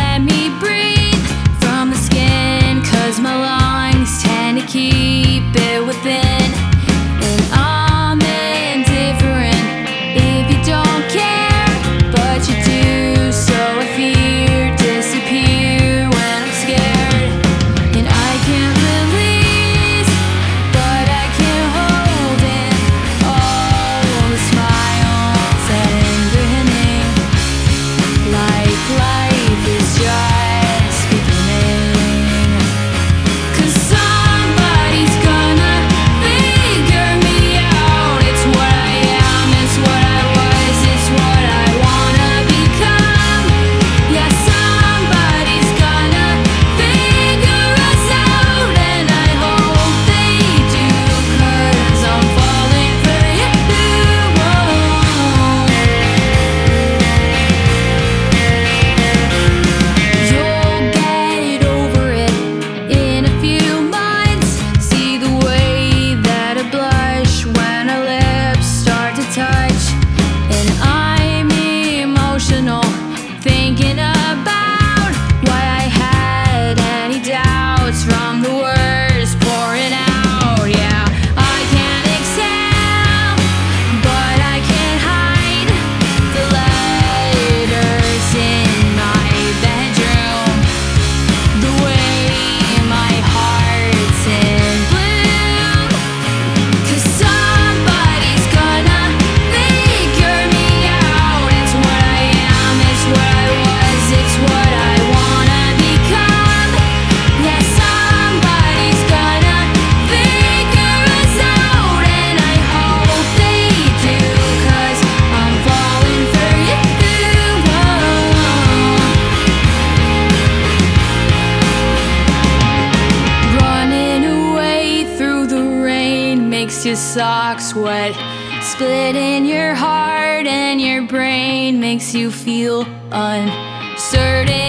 let me breathe from the skin, 'cause my lungs tend to keep it within. And I'm indifferent if you don't care, but you do, so I fear disappear when I'm scared. And I can't release, but I can't hold in all the smiles and grinning, like life is just beginning. 'Cause somebody's gonna figure me out. It's what I am, it's what I was, it's what I wanna become. Yeah, somebody's gonna figure us out, and I hope they do, 'cause I'm falling for you. You'll get over it in a few months. See the way that I blush when our lips start to touch. And I'm emotional, thinking about why I had any doubts from the words pouring out. Yeah, I can't exhale, but I can't hide the letters in my bedroom, the way my heart's in bloom. 'Cause somebody's gonna figure me out. It's what I am, it's what I was, it's what I wanna become. Yeah, somebody's gonna figure us out, and I hope they do, 'cause I'm falling for you. Running away through the rain makes your socks wet. Splitting your heart and your brain makes you feel uncertain.